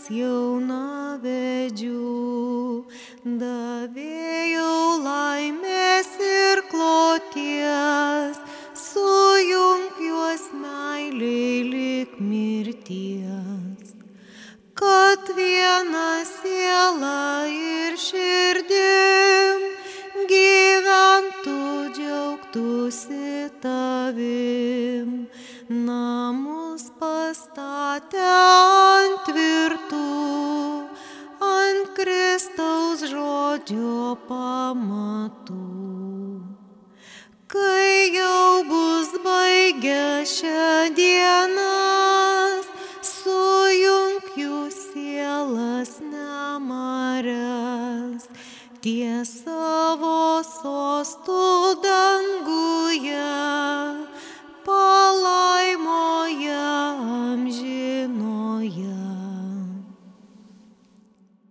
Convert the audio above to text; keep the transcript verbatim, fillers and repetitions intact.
jaunavedžių, davėjau laimės ir kloties, sujunk juos meiliai lik mirties, kad viena siela ir širdim gyventų, džiaugtųsi tavim, namus pastatę ant tvirtų, ant Kristaus žodžio pamatų. Kai jau bus baigę šią dienas, sujunk jų sielas nemarias, ties savo sostų dangų